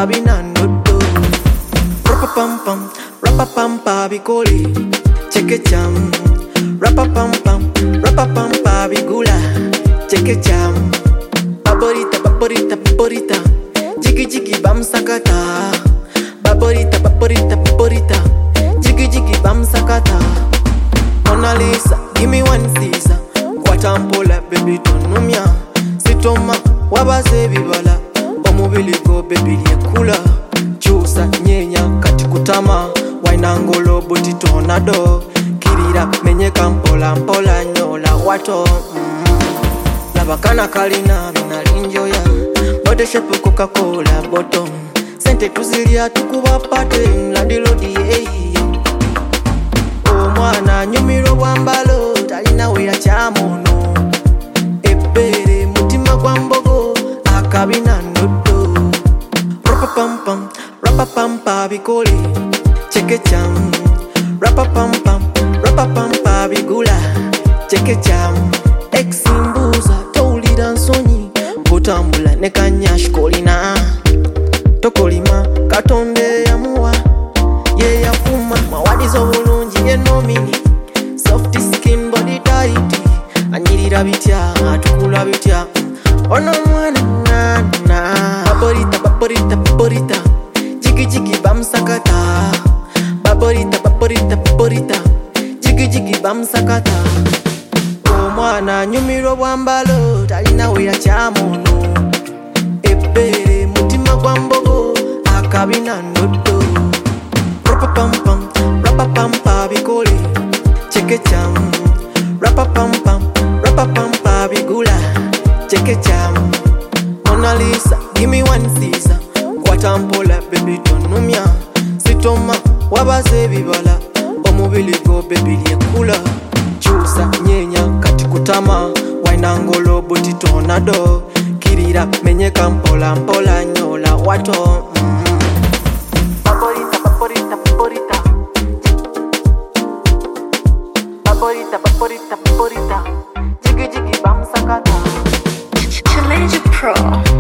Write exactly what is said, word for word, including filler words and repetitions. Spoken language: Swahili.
akabina ndodo. Rapapam-pam, rapapam-pa bikoli, chekecham. Rapapam-pam, rapapam-pa bigula, chekecham. Baborita, baborita, baborita, jiggy jiggy bam sakata. Baborita, baborita, baborita, jiggy jiggy bam sakata. Mona Lisa, give me one Caesar. Kwatampola baby tonumya. Sitoma, wabase bibala. Omubili go baby liekula. Chusa nyenya katikutama. Wainangolo buti tornado. Kirira menye kampola mpola nyola wato. mm. Labakana kalina minalinjoya. Bote shepu Coca-Cola bottom. Sente tuzilia tukuba pate mladilodi hey. Omwana nyumiro wambalo talina wera chamono. Ebere mutima gwa mbogo akabina ndodo. Rapapam-pam, rapapam-pa bikoli, chekecham. Rapapam-pam, rapapam-pa bigula, chekecham. Eximbuza towulira nsonyi kutambula ne kanyash kolina. Tokolima katonde yamuwa ye yakuma mawadizo bulungi ye nomini. Soft skin body tight anyirira bitya atukula bitya ono mwana nana. Baborita, baborita, baborita, jiggy jiggy bam sakata. Baborita, baborita, baborita, jiggy jiggy bam sakata. Omwana nyumiro bwambalo talina wera chamono. Ebere mutima gwa mbogo akabina ndodo. Rapapam-pam, rapapam-pa bikoli, chekecham. Rapapam-pam, rapapam-pa bigula, chekecham. Mona Lisa, give me one Caesar. Kwatampola baby tonumya. Sitoma, wabase bibala. Omubili go baby liekula. Chusa nyenya katikutama. Wainangolo buti tornado. Kirira menye kampola mpola nyola wato. mm. Baborita, baborita, baborita. Baborita, baborita, baborita, jiggy jiggy bam sakata. Challenge Pro.